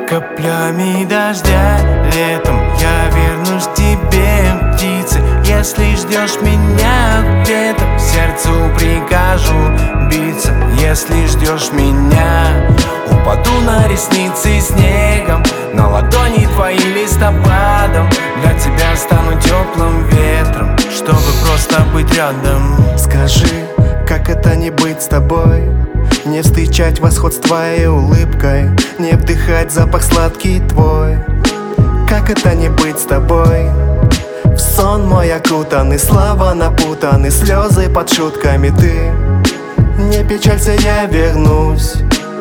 Каплями дождя летом я вернусь к тебе, птицы. Если ждешь меня где-то, сердцу прикажу биться. Если ждешь меня, упаду на ресницы снегом, на ладони твои листопадом. Для тебя стану теплым ветром, чтобы просто быть рядом. Скажи, как это не быть с тобой? Не встречать восход с твоей улыбкой, не вдыхать запах сладкий твой. Как это не быть с тобой? В сон мой окутанный, слова напутаны, слезы под шутками ты. Не печалься, я вернусь,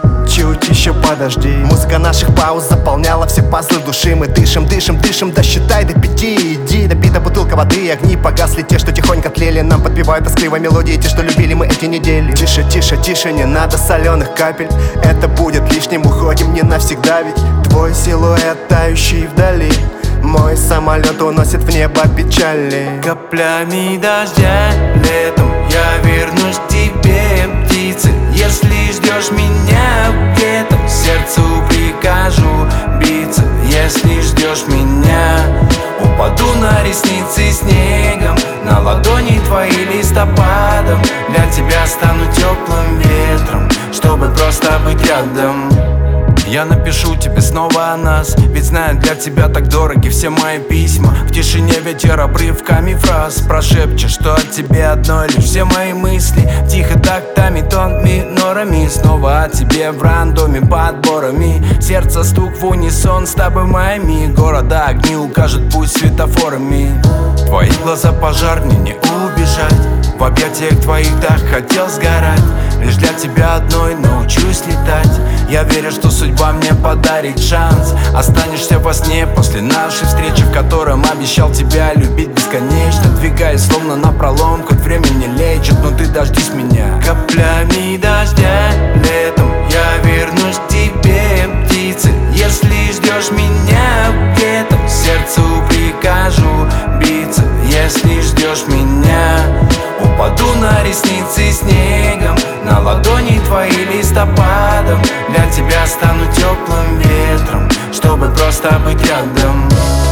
чуть еще подожди. Музыка наших пауз заполняла все пазлы души. Мы дышим, дышим, дышим, досчитай до 5. Иди, допита бутылка воды, огни погасли. Те, что тихонько тлели, нам подпевают тоскливо мелодии. Те, что любили мы эти недели. Тише, тише, тише, не надо соленых капель. Это будет лишним, уходим не навсегда. Ведь твой силуэт, тающий вдали, мой самолет уносит в небо печали. Каплями дождя летом я вернусь к тебе, птицы. Если ждешь меня где-то, сердцу прикажу биться. Если ждешь меня, упаду на ресницы снегом, на ладони твои листопадом. Для тебя стану теплым ветром, чтобы просто быть рядом. Я напишу тебе снова о нас, ведь знаю, для тебя так дороги все мои письма. В тишине ветер обрывками фраз прошепчет, что от тебя одной лишь все мои мысли. Тихо тактами, тон минорами, снова о тебе в рандоме подборами. Сердце стук в унисон с тобой моими. Города огни укажет путь светофорами. Твои глаза пожар, мне не убежать. В объятиях твоих так хотел сгорать. Лишь для тебя одной научусь летать. Я верю, что судьба мне подарит шанс. Останешься во сне после нашей встречи, в котором обещал тебя любить бесконечно. Двигаясь словно напролом, хоть время не лечит, но ты дождись меня. Каплями дождя летом я вернусь к тебе, птицы. Если ждешь меня где-то, сердцу прикажу биться. Если ждешь меня, упаду на ресницы снегом, на ладони твои листопадом. Для тебя стану теплым ветром, чтобы просто быть рядом.